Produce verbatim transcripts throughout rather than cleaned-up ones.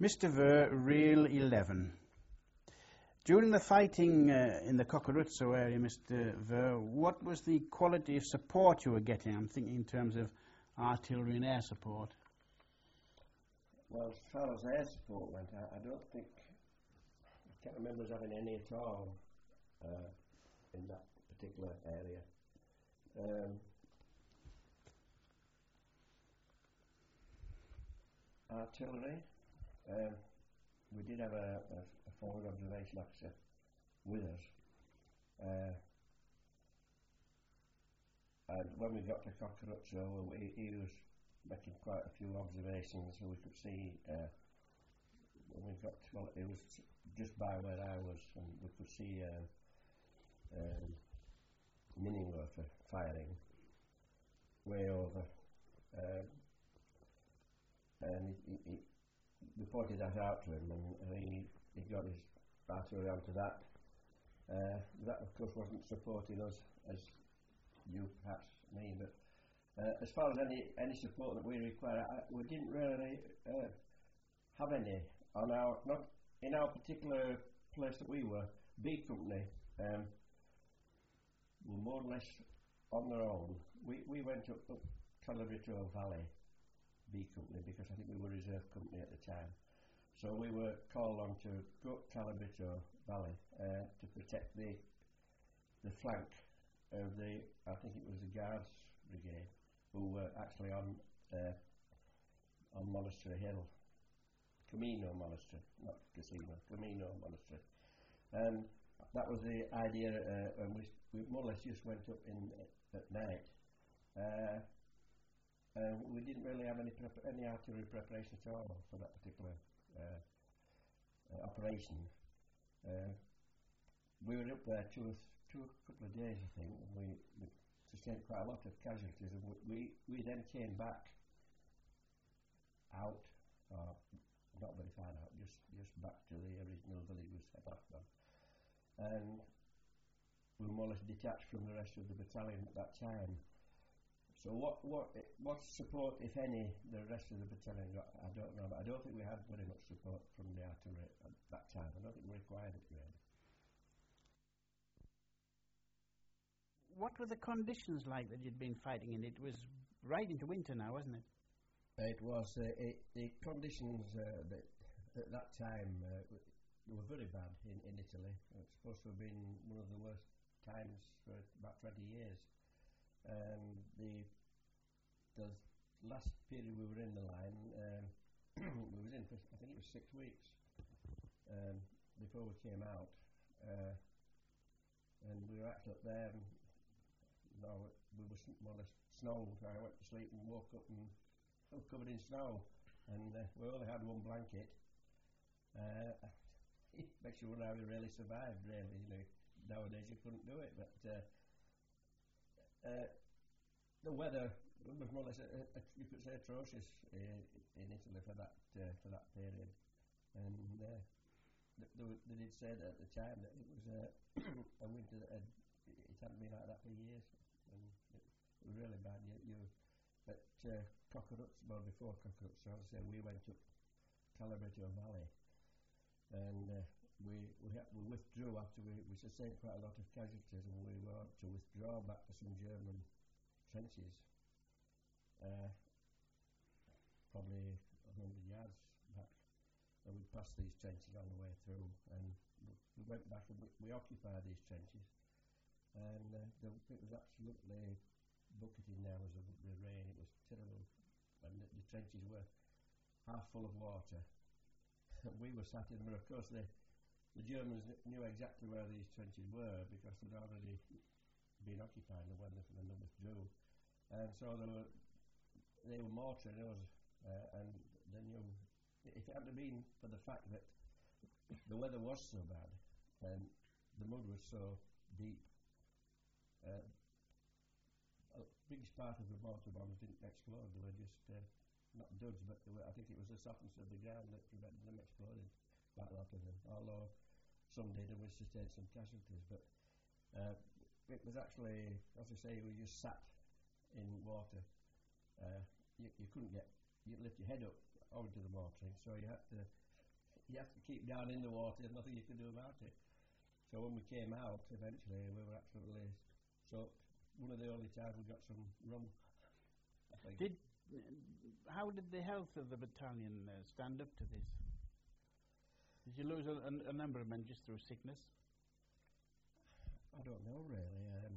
Mister Ver, Reel eleven. During the fighting uh, in the Cucuruzzo area, Mister Ver, what was the quality of support you were getting? I'm thinking in terms of artillery and air support. Well, as far as air support went, I, I don't think, I can't remember us having any at all uh, in that particular area. Um, artillery, um, we did have a, a, a forward observation officer with us. Uh, and when we got to Cucuruzzo, he, he was making quite a few observations, so we could see. Uh, when we got to, well, it was just by where I was, and we could see uh, um, Minningwerfer firing way over. Uh, and he, he, we pointed that out to him, and he, he got his artillery onto that. Uh, that, of course, wasn't supporting us as you, perhaps me, but uh, as far as any any support that we require, I, we didn't really uh, have any on our not in our particular place that we were. B Company um, were more or less on their own. We we went up, up Calabrito Valley, B Company, because I think we were reserve company at the time. So we were called on to go up Calabrito Valley uh, to protect the the flank of the, I think it was the Guards Brigade, who were actually on uh, on Monastery Hill, Camino Monastery, not Casino, Camino Monastery. And that was the idea, uh, and we, we more or less just went up in uh, at night. Uh, and we didn't really have any prep any artillery preparation at all for that particular uh, uh, operation. Uh, we were up there two, two couple of days, I think, and we, we sustained quite a lot of casualties, and we, we, we then came back out, uh, not very far out, just, just back to the original village we set off from. And we were more or less detached from the rest of the battalion at that time. So what what what support, if any, the rest of the battalion got, I don't know, but I don't think we had very much support from the artillery at that time. I don't think we required it really. What were the conditions like that you'd been fighting in? It was right into winter now, wasn't it? It was. Uh, it, the conditions uh, that at that time uh, were very bad in, in Italy. It's supposed to have been one of the worst times for about twenty years. Um, the the last period we were in the line, um, we was in for, I think it was six weeks um, before we came out, uh, and we were actually up there. And, no, we were more or less snow. So I went to sleep and woke up and I was covered in snow, and uh, we only had one blanket. Uh, it makes you wonder how we really survived. Really, you know, nowadays you couldn't do it, but. Uh, Uh, the weather was more or less, a, a, you could say, atrocious uh, in Italy for that uh, for that period, and uh, th th they did say that at the time that it was uh, a winter that had, it hadn't been like that for years, and it, it was really bad. You, you at uh, Cucuruzzo, well before Cucuruzzo, as I say, we went up Calabrito Valley, and uh, we we, we withdrew after we, we sustained quite a lot of casualties, and we were to withdraw back to some German trenches, uh, probably a hundred yards back, and we passed these trenches on the way through, and we, we went back and we, we occupied these trenches, and uh, the, it was absolutely bucketing now as the, the rain. It was terrible, and the, the trenches were half full of water. We were sat in them, but of course the The Germans knew exactly where these trenches were because they'd already been occupied when they, when they withdrew, and so they were they were mortaring us, uh, and they knew if it hadn't been for the fact that the weather was so bad and the mud was so deep, uh, a biggest part of the mortar bombs didn't explode. They were just uh, not duds, but they were, I think it was the softness of the ground that prevented them exploding. Quite a lot of them, although some did, and we sustained some casualties. But uh, it was actually, as I say, we just sat in water. Uh, you, you couldn't get, you lift your head up onto the mortaring, so you had to you have to keep down in the water. There's nothing you can do about it. So when we came out, eventually we were absolutely soaked. One of the only times we got some rum. I think. Did uh, how did the health of the battalion uh, stand up to this? Did you lose a, a, a number of men just through sickness? I don't know really. Um,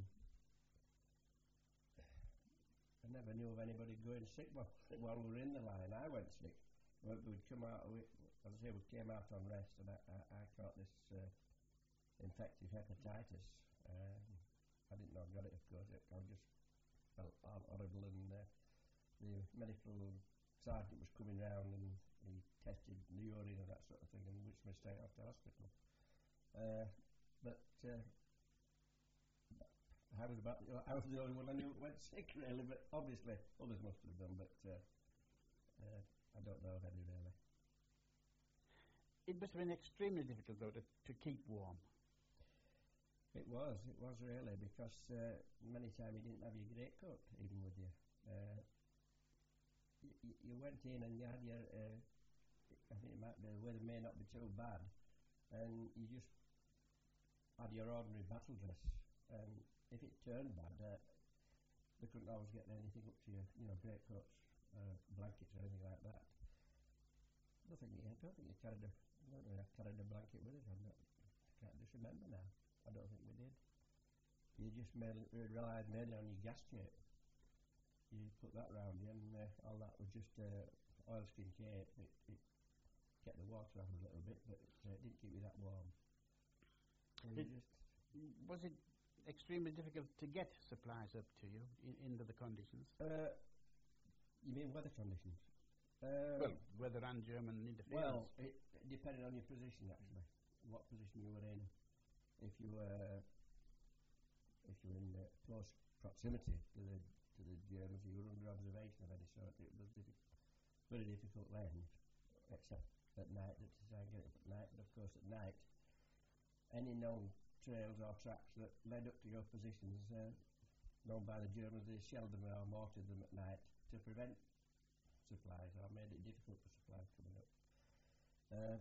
I never knew of anybody going sick while, while we were in the line. I went sick. When we'd come out, we, as I say, we came out on rest, and I, I, I caught this uh, infective hepatitis. Um, I didn't know I got it, of course. It, I just felt horrible, and uh, the medical sergeant was coming round, and he tested the urine and that sort of thing, and which me straight off to hospital. Uh, but uh, I was about the, I was the only one I knew that went sick, really. But obviously others must have done. But uh, uh, I don't know of any really. It must have been extremely difficult, though, to, to keep warm. It was, it was really, because uh, many times you didn't have your greatcoat even with you. Uh, y- you went in and you had your, uh, I think it might be, the weather may not be too bad, and you just had your ordinary battle dress. And if it turned bad, uh, they couldn't always get anything up to your, you know, greatcoats, uh, blankets or anything like that. I don't think you, I don't think you carried a, I don't think I carried a blanket with us. I'm not, I can't just remember now. I don't think we did. You just made, relied mainly on your gasket. You put that round you, and uh, all that was just uh, oilskin cape. It, it kept the water off a little bit, but it, uh, it didn't keep you that warm. So you It, just was it extremely difficult to get supplies up to you in, into the conditions? uh, you mean weather conditions? Uh, Well, weather and German interference. well, it, it depended on your position actually, what position you were in. If you were if you were in uh, close proximity to the to the Germans, you were under observation of any sort. It was diffi- very difficult then, except at night, to try and get it at night. But of course, at night, any known trails or tracks that led up to your positions, uh, known by the Germans, they shelled them or mortared them at night to prevent supplies, or made it difficult for supplies coming up. Uh,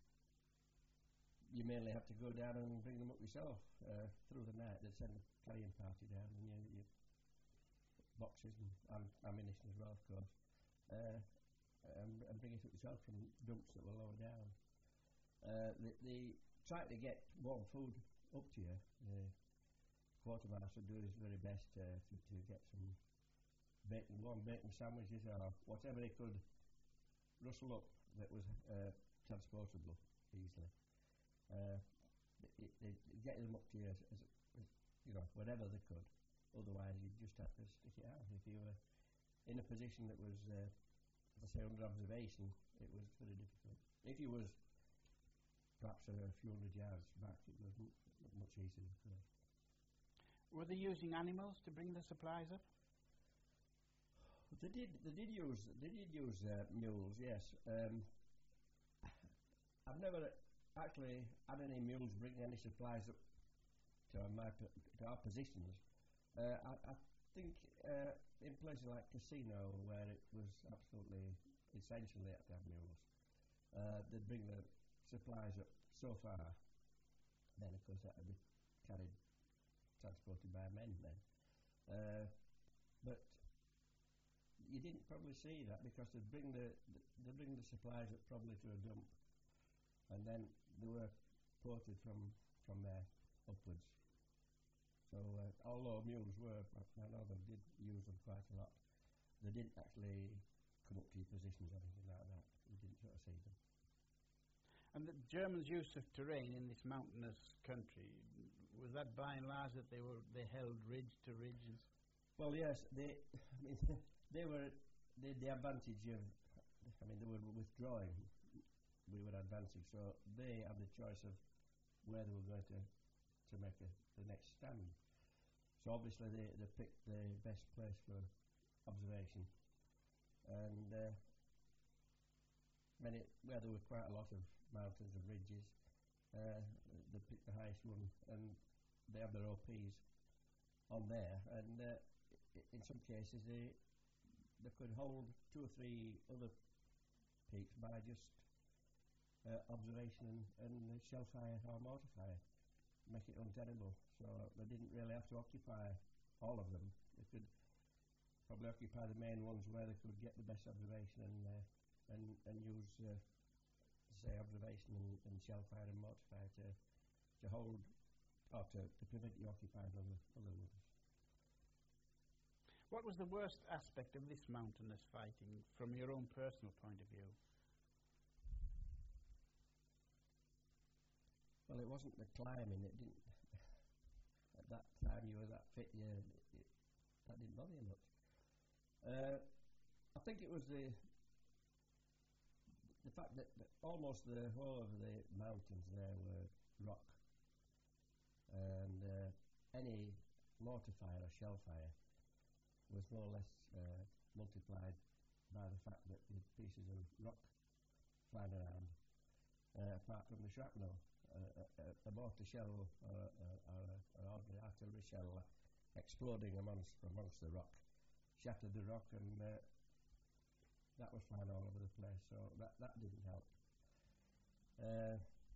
you mainly have to go down and bring them up yourself uh, through the night. They'd send a carrying party down, and you, you boxes and am- ammunition as well, of course, uh, and, and bring it up yourself from dumps that were lower down. Uh, the, the trying to get warm food up to you, the quartermaster would do his very best uh, to, to get some bacon, warm bacon sandwiches or whatever he could rustle up that was uh, transportable easily. Uh, it, it, it get them up to you as, as, as, you know, whenever they could. Otherwise, you just have to stick it out. If you were in a position that was, uh, as I say, under observation, it was very difficult. If you was perhaps a few hundred yards back, it was m- much easier, of course. Were they using animals to bring the supplies up? They did. They did use. They did use uh, mules. Yes. Um, I've never actually had any mules bring any supplies up to my p- to our positions. Uh, I, I think uh, in places like Casino, where it was absolutely essential they had to have mules, uh, they'd bring the supplies up so far. Then, of course, that would be carried, transported by men then. Uh, but you didn't probably see that because they'd bring the they'd bring the supplies up probably to a dump, and then they were ported from from there upwards. So uh, although mules were, I know they did use them quite a lot, they didn't actually come up to your positions or anything like that. You didn't sort of see them. And the Germans' use of terrain in this mountainous country, was that by and large that they were they held ridge to ridge? And s- Well, yes, they I mean, they were they, the advantage of, I mean, they were withdrawing, we were advancing, so they had the choice of where they were going to to make a, the next stand. So obviously they, they picked the best place for observation, and uh, many where there were quite a lot of mountains and ridges, uh, they picked the highest one, and they have their O Ps on there, and uh, i- in some cases they they could hold two or three other peaks by just uh, observation and, and uh, shell fire or mortar fire, make it untenable. So they didn't really have to occupy all of them. They could probably occupy the main ones where they could get the best observation and uh, and, and use uh, say observation and, and shell fire and mortar fire to to hold or to, to prevent you occupying other other ones. What was the worst aspect of this mountainous fighting from your own personal point of view? Well, it wasn't the climbing. It didn't. At that time, you were that fit. Yeah, it, it, that didn't bother you much. Uh, I think it was the the fact that, that almost the whole of the mountains there were rock, and uh, any mortar fire or shell fire was more or less uh, multiplied by the fact that the pieces of rock flying around, uh, apart from the shrapnel. Uh, a, a mortar shell or uh, an ordinary artillery shell uh, exploding amongst amongst the rock shattered the rock, and uh, that was flying all over the place, so that, that didn't help. Uh,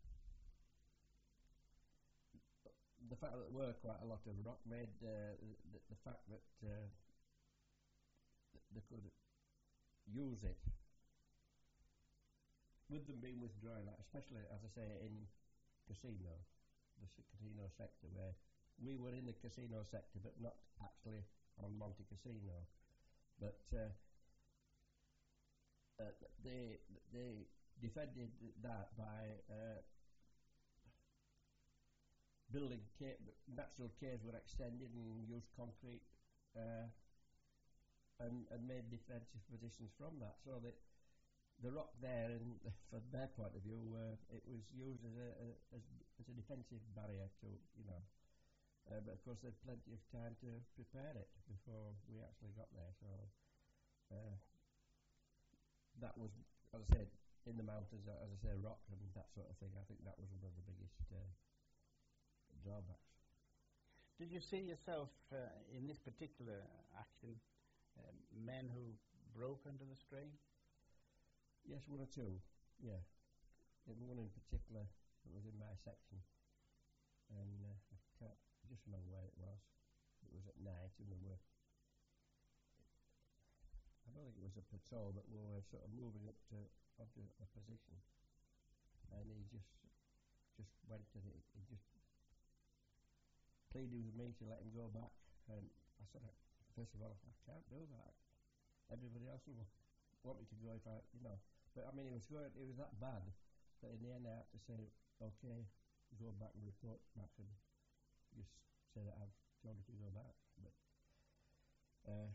the fact that there were quite a lot of rock made uh, the, the fact that uh, they could use it with them being withdrawn, especially, as I say, in casino, the casino sector, where we were in the casino sector but not actually on Monte Cassino. But uh, uh, they they defended that by uh, building ca- natural caves were extended and used concrete uh, and, and made defensive positions from that, so that the rock there, and from their point of view, uh, it was used as a, a as, as a defensive barrier to, you know. Uh, but of course, they had plenty of time to prepare it before we actually got there. So uh, that was, as I said, in the mountains, uh, as I say, rock and that sort of thing. I think that was one of the biggest uh, drawbacks. Did you see yourself uh, in this particular action, uh, men who broke under the strain? Yes, one or two, yeah. And one in particular that was in my section, and uh, I can't just remember where it was. It was at night, and we were, I don't think it was a patrol, but we were sort of moving up to onto a position, and he just just went to the, he just pleaded with me to let him go back, and I said, first of all, I can't do that. Everybody else will want me to go if I, you know. But I mean, it was going, it was that bad that in the end I had to say, okay, go back and report back and just say that I've told you to go back. But uh,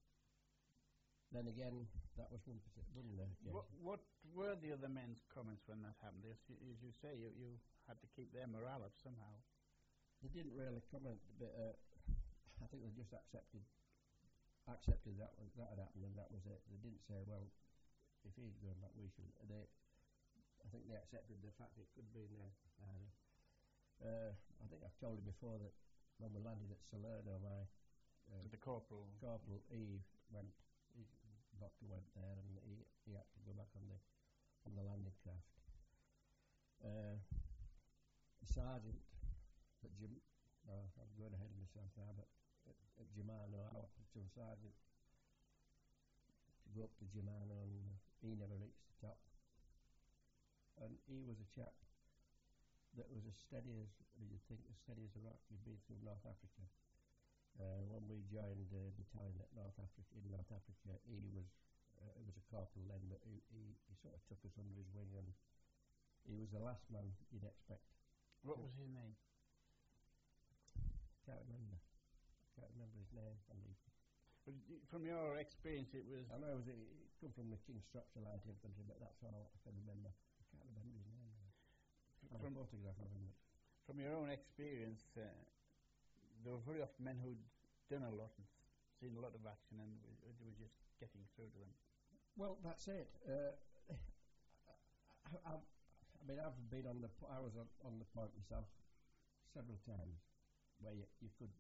then again, that was one particular. What, what were the other men's comments when that happened? As you, as you say, you, you had to keep their morale up somehow. They didn't really comment, but uh, I think they just accepted accepted that was, that had happened, and that was it. They didn't say, well, if he's going back, we should. They, I think they accepted the fact it could be them. Uh, uh, I think I've told you before that when we landed at Salerno, my uh, the corporal, corporal E went, he, doctor went there, and he, he had to go back on the on the landing craft. Uh, the sergeant, but Jim, uh, I'm going ahead of myself now, but at, at Germano, our platoon sergeant, to go up to Germano, and uh, he never reached the top. And he was a chap that was as steady as, you'd think, as steady as a rock. He'd been through North Africa. Uh, when we joined the uh, battalion at North Africa, in North Africa, he was, uh, he was a corporal then, but he, he, he sort of took us under his wing, and he was the last man you'd expect. What was his name? Can't remember. Can't remember his name. I mean, but from your experience, it was. I know it was. It come from the King's Shropshire Light Infantry, but that's all I can remember. I can't remember his name. From a photograph of him. From your own experience, uh, there were very often men who'd done a lot and seen a lot of action, and they were just getting through to them. Well, that's it. Uh, I, I, I mean, I've been on the. I was on, on the point myself several times, where you, you could.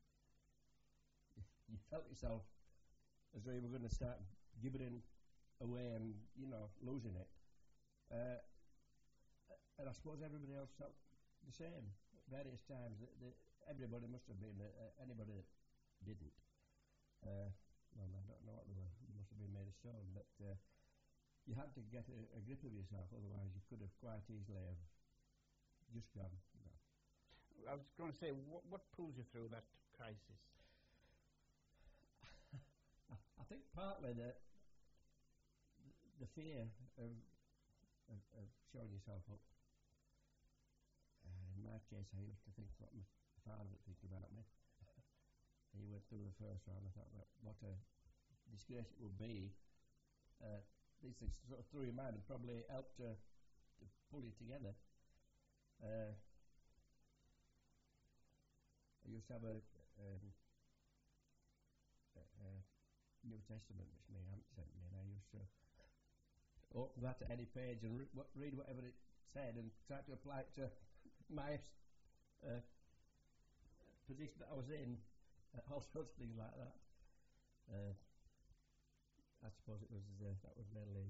You felt yourself as though you were going to start giving away and, you know, losing it. Uh, and I suppose everybody else felt the same at various times. That, that everybody must have been, uh, anybody that didn't. Uh, well, I don't know what they were. They must have been made of stone, but uh, you had to get a, a grip of yourself, otherwise you could have quite easily have just gone. You know. I was going to say, what, what pulls you through that crisis? I think partly the the fear of, of, of showing yourself up. Uh, in my case, I used to think what my father would think about me. He went through the first round. I thought, well, what a disgrace it would be. Uh, these things sort of through your mind and probably helped to, to pull you together. Uh, I used to have a, um, a, a New Testament which my aunt sent me, and I used to open that at any page and re- w- read whatever it said and try to apply it to my uh, position that I was in, uh, all sorts of things like that. Uh, I suppose it was uh, that was mainly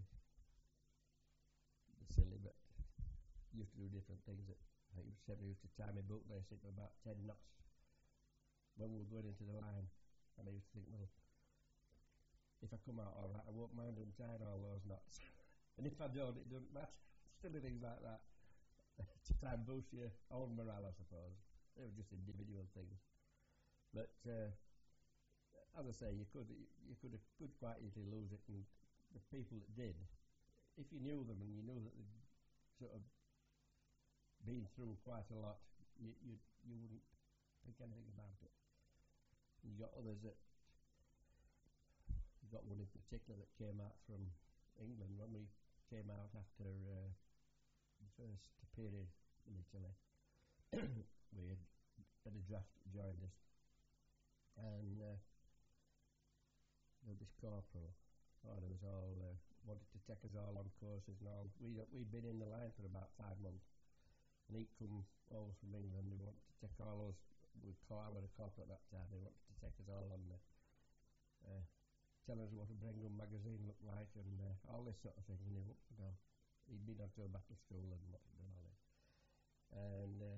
silly, but used to do different things. That I used to, I used to tie my boot lace into about ten knots when we were going into the line, and I used to think, well, if I come out all right, I won't mind untying all those knots. And if I don't, it doesn't matter. Silly things like that to try and boost your own morale, I suppose. They were just individual things. But uh, as I say, you could you could could quite easily lose it, and the people that did, if you knew them and you knew that they'd sort of been through quite a lot, you you, you wouldn't think anything about it. You got others that, you got one in particular that came out from England when we came out after uh, the first period in Italy. We had, had a draft joined us, and uh, this corporal, oh, there was all uh, wanted to take us all on courses and all. We we'd been in the line for about five months, and he'd come over from England. He wanted to take all us. We I was a corporal at that time. He wanted to take us all on the. Uh, tell us what a Brengham magazine looked like and uh, all this sort of thing. And he, you know, he'd been onto a battle school and what he'd done all this. And uh,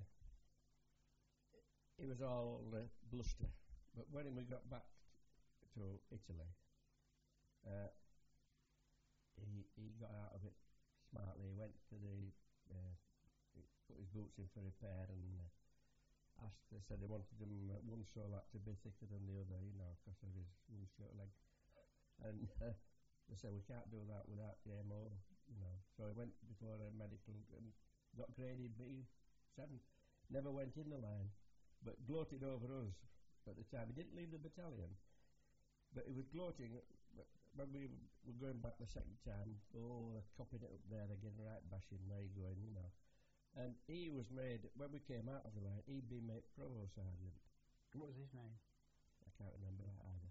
it was all uh, bluster. But when we got back to Italy, uh, he he got out of it smartly. He went to the, uh, he put his boots in for repair and uh, asked. They said they wanted him uh, one sole to be thicker than the other, you know, because of his one short leg. And uh, they said, we can't do that without the M O, you know. So he went before a medical and got graded B seven. Never went in the line, but gloated over us at the time. He didn't leave the battalion, but he was gloating when we were going back the second time. Oh, they're copying it up there again, right, bashing, there you going, you know. And he was made, when we came out of the line, he'd been made provost sergeant. What was his name? I can't remember that either.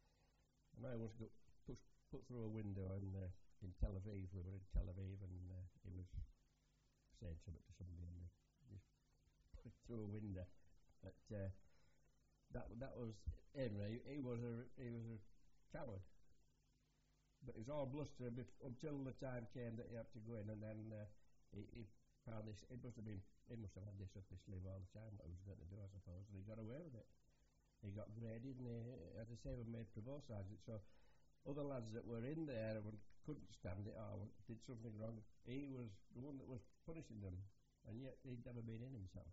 And I was got pushed, put through a window in, uh, in Tel Aviv. We were in Tel Aviv, and uh, he was saying something to somebody, and he just put through a window. But uh, that that was him. He, he was a he was a coward. But it was all bluster bef- until the time came that he had to go in, and then uh, he, he found this. It must have been. He must have had this up his sleeve all the time. What he was going to do, I suppose, and he got away with it. He got graded, and he, as I say, was made provost sergeant. So other lads that were in there and couldn't stand it or did something wrong, he was the one that was punishing them, and yet he'd never been in himself.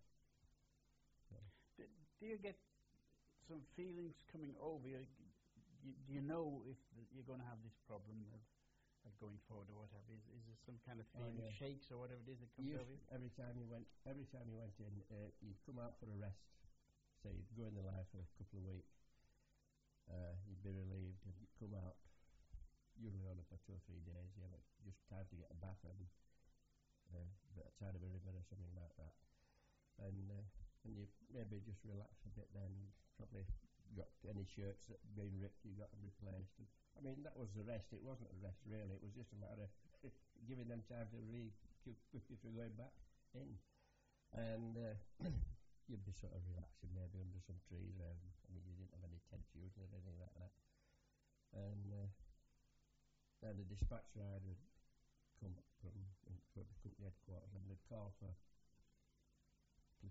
So. Do, do you get some feelings coming over you? you do you know if the, you're going to have this problem of, of going forward or whatever? Is, is there some kind of feeling, oh, yeah. shakes or whatever it is that comes you over you? Every time you went, every time you went in, uh, you'd come out for a rest. Say you'd go in the line for a couple of weeks. Uh, you'd be relieved, and you'd come out. Usually only for two or three days. You know, just time to get a bath and uh, a bit of side of a river or something like that. And uh, and you maybe just relax a bit. Then probably got any shirts that had been ripped, you got them replaced. And, I mean, that was the rest. It wasn't a rest really. It was just a matter of giving them time to re quickly for going back in. And uh, you'd be sort of relaxing maybe under some trees. Um, I mean, you didn't have any tents usually or anything like that. And uh, then the dispatch rider would come from, from the company headquarters, and they'd call for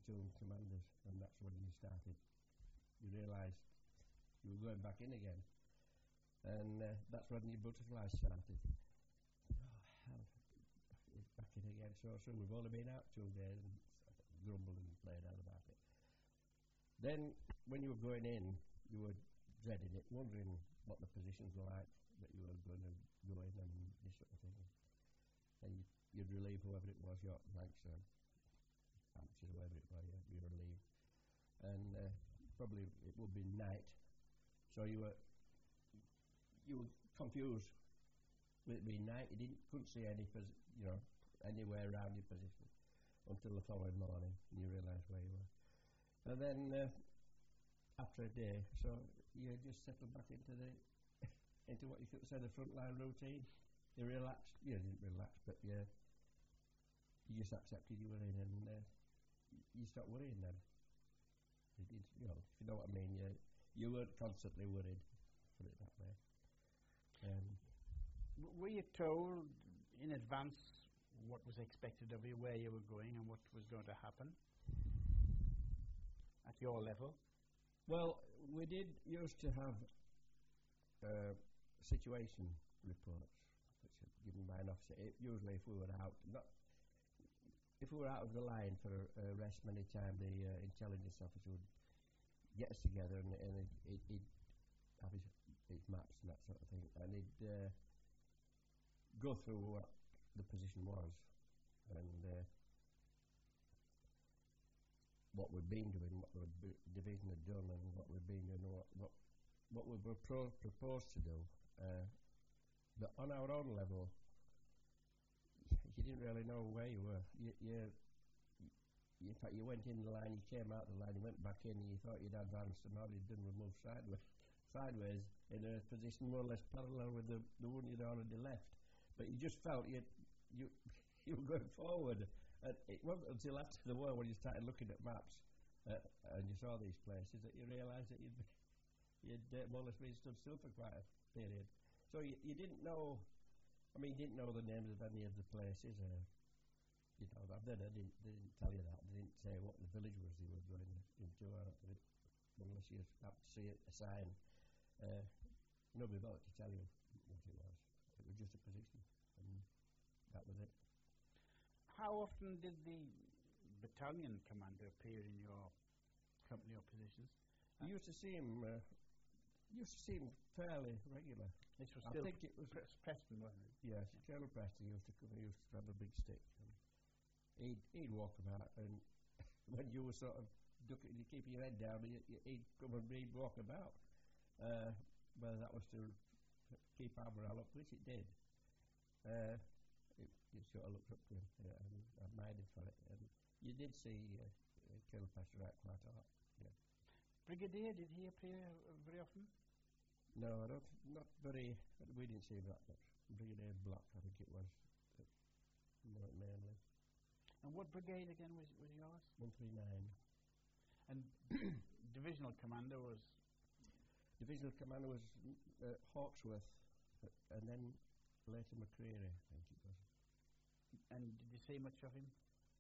platoon commanders, and that's when you started. You realised you were going back in again, and uh, that's when your butterflies started. Oh, hell, it's back in again so soon. We've only been out two days and grumbled and played out about it. Then, when you were going in, you were dreading it, wondering what the positions were like that you were going to go in and this sort of thing. And you'd, you'd relieve whoever it was, your Lancashire, Hampshire, whoever it was, yeah, you relieved. And uh, probably it would be night, so you were you were confused with it being night. You didn't couldn't see any posi- you know anywhere around your position until the following morning, and you realised where you were. And then uh, after a day, so you just settled back into the into what you could say the frontline routine. You relaxed. You didn't relax, but yeah, you just accepted you were in, and uh, you stopped worrying then. You did, you know, if you know what I mean. You you weren't constantly worried. Put it that way. Um, W- were you told in advance what was expected of you, where you were going, and what was going to happen at your level? Well, we did used to have uh, situation reports, which are given by an officer. It, usually, if we were out, not if we were out of the line for a, a rest, many times the uh, intelligence officer would get us together and, and he'd, he'd, he'd have his, his maps and that sort of thing, and he'd uh, go through what the position was and uh, what we'd been doing, what the b- division had done, and what we'd been doing, and what what, what we were pro- proposed to do. Uh, but on our own level, you didn't really know where you were. You, you, you, in fact, you went in the line, you came out the line, you went back in, and you thought you'd advanced, and all you'd done was move sideways, sideways in a position more or less parallel with the, the one you'd already left. But you just felt you you you were going forward. And it wasn't until after the war when you started looking at maps uh, and you saw these places that you realised that you'd, be, you'd uh, more or less been stood still for quite a period. So you, you didn't know. I mean, you didn't know the names of any of the places. Uh, you know, I did. I didn't. They didn't tell you that. They didn't say what the village was they were going into, or it, unless you had to see a sign. Uh, nobody bothered to tell you what it was. It was just a position, and that was it. How often did the battalion commander appear in your company or positions? You used to see him. Uh, you used to see him fairly regular. This was I still think it was Pre- Preston, wasn't it? Yes, Colonel Preston used to come. He used to have a big stick. And he'd he'd walk about, and when you were sort of ducking, you keep your head down, you, you, he'd come and he'd walk about. Uh, whether that was to keep our morale up, which it did. Uh, it, you sort of looked up to him uh, and admired him for it. And you did see uh, uh, Colonel Preston out quite a lot. Yeah. Brigadier, did he appear uh, very often? No, I don't. Not very. We didn't see him that much. Brigadier Block, I think it was, uh, more mainly. And what brigade again was was yours? One three nine. And divisional commander was. Divisional commander was uh, Hawksworth, uh, and then later McCreary, I think it was. And did you see much of him?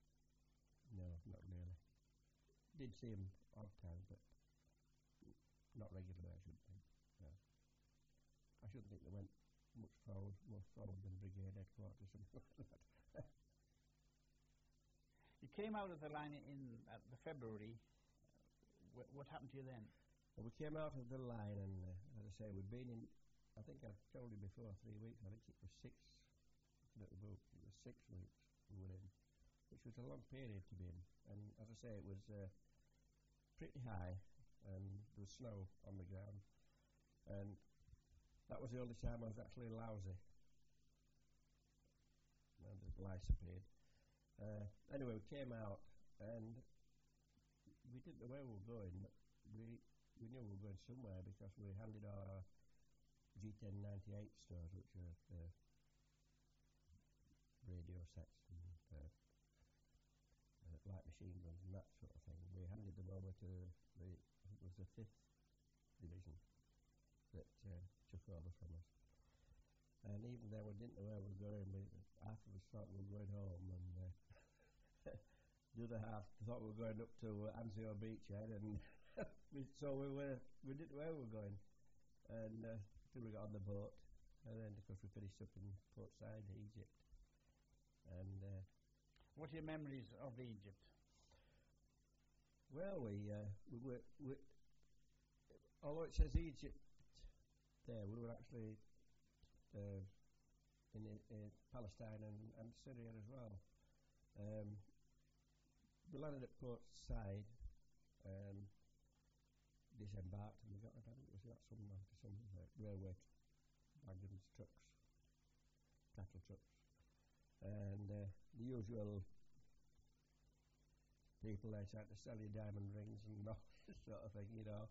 No, not really. Did see him odd time, but not regularly, I shouldn't think. No. I shouldn't think they went much forward, more forward than brigade headquarters, something like that. You came out of the line in uh, the February. Wh- what happened to you then? Well, we came out of the line, and uh, as I say, we'd been in, I think I've told you before, three weeks. I think it was six, looking at the book, it was six weeks we were in, which was a long period to be in. And as I say, it was uh, pretty high, and there was snow on the ground. And that was the only time I was actually lousy. And the lice appeared. Uh, anyway, we came out, and we didn't know where we were going, but we we knew we were going somewhere because we handed our G ten ninety-eight stores, which are uh, radio sets and uh, uh, light machine guns and that sort of thing. We handed them over to the, I think it was the fifth Division that uh, took over from us. And even then we didn't know where we were going. We, after we thought we were going home, and uh, the other half thought we were going up to uh, Anzio Beachhead, and we, so we were we didn't know where we were going, and uh, till we got on the boat, and then of course we finished up in Port Said, Egypt. And uh, what are your memories of Egypt? Well, we uh, we were we, although it says Egypt there, we were actually uh, in, in Palestine and, and Syria as well. Um, we landed at Port Said, um, disembarked, and we got, I don't think we got some, uh, some uh, railway wagons, trucks, cattle trucks, and uh, the usual people there trying to sell you diamond rings and all this sort of thing, you know.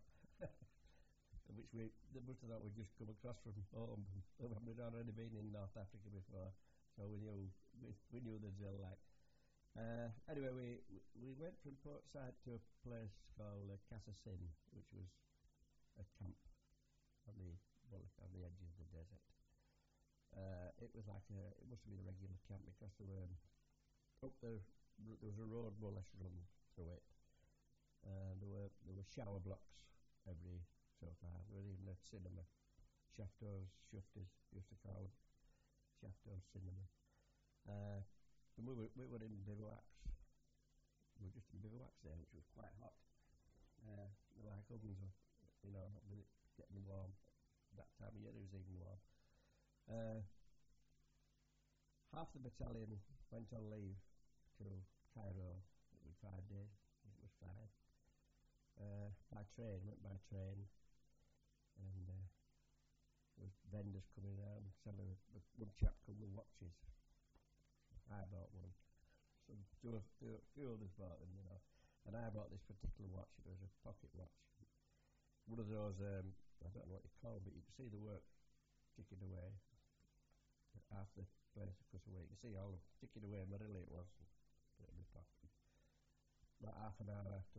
Which we, the most of that we'd just come across from home. We'd already been in North Africa before, so we knew we, we knew the drill. Like, uh, anyway, we we went from Port Said to a place called uh, Casa Sin, which was a camp on the well, on the edge of the desert. Uh, it was like a, it must have been a regular camp because there were up there. There was a road more or less run through it. Uh, there were there were shower blocks every so far. There was even a cinema, Shafto's Shuftis used to call it, Shafto's cinema. Uh, and we were we were in bivouacs. We were just in bivouacs there, which was quite hot. Uh, like ovens, you know, with it getting warm. That time of year it was even warm. Uh, half the battalion went on leave to Cairo. It was five days. I think it was five. Uh, by train, went by train, and uh, there was vendors coming around selling. A, one chap come with watches. I bought one. Some two, of, two, a few others bought them, you know. And I bought this particular watch. It was a pocket watch. One of those. Um, I don't know what you call, but you can see the work ticking away. Half the place across the way, you can see all of them ticking away. But really, it was. Put it in my pocket. About half an hour after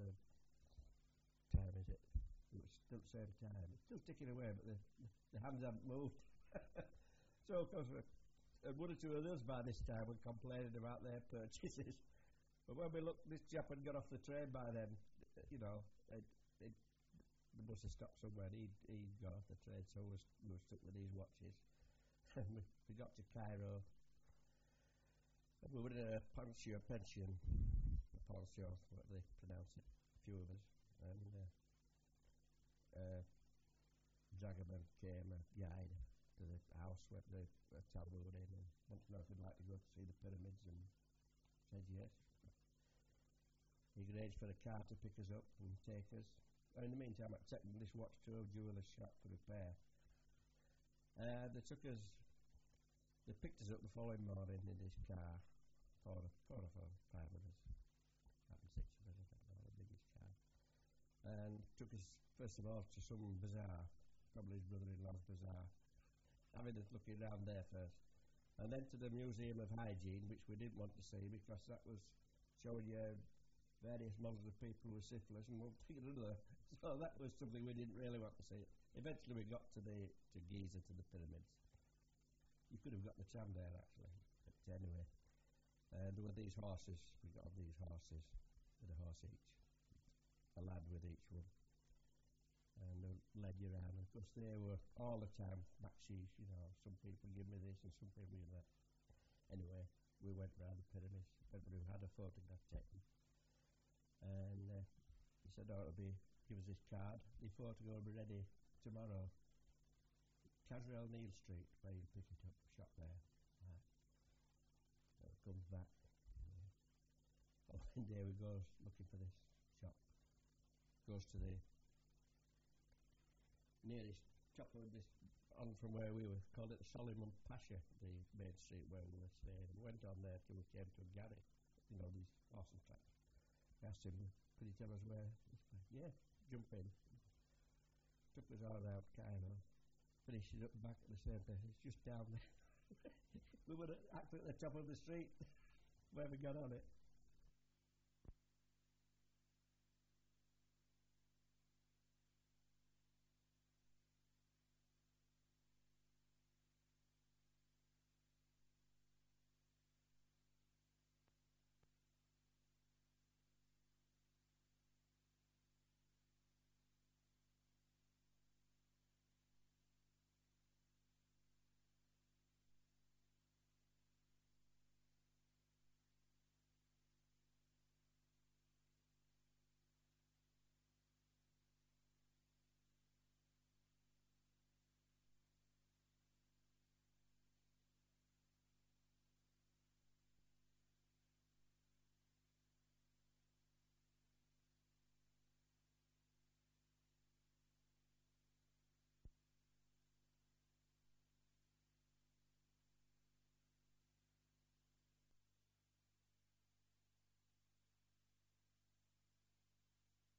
time is it? It was still the same time. It's still ticking away, but the, the, the hands haven't moved. So of course, uh, one or two others by this time were complaining about their purchases. But when we looked, this chap had got off the train by then. You know, it, it, the bus had stopped somewhere. He'd, he'd got off the train, so we were, we were stuck with these watches. And we, we got to Cairo. And we were in a pension, pension, a pension, what they pronounce it, a few of us, and uh, uh, Dragoman came, a guide, to the house where the hotel we were in, and wanted to know if we'd like to go to see the pyramids, and said yes. He arranged for a car to pick us up and take us. And in the meantime, I'd taken this watch to a jeweller's shop for repair. Uh, they took us. They picked us up the following morning in this car, four, four or four, five of us, five and six of us, I don't know, the biggest car, and took us first of all to some bazaar, probably his brother-in-law's bazaar, having us looking around there first, and then to the Museum of Hygiene, which we didn't want to see because that was showing you various models of people with syphilis and one thing or another. So that was something we didn't really want to see. Eventually we got to the to Giza, to the pyramids. You could have got the tram there actually, but anyway. Uh, there were these horses, we got on these horses, with a horse each, a lad with each one. And they led you around, and of course they were all the time backsheesh, you know, some people give me this and some people give me that. Anyway, we went round the pyramids, everybody had a photograph taken. And uh, he said, oh, it'll be, give us this card, the photo will be ready tomorrow. Casriel Neal Street, where you pick it up, shop there. Right. So it comes back. Yeah. One day we goes looking for this shop. Goes to the nearest shop of this, on from where we were, called it Solomon Pasha, the main street where we were staying. We went on there till we came to a garage, you know, these awesome tracks. I asked him, could he tell us where? Yeah, jump in. Took us all around Cairo. Finished it up back at the same place. It's just down there. We were at, actually at the top of the street where we got on it.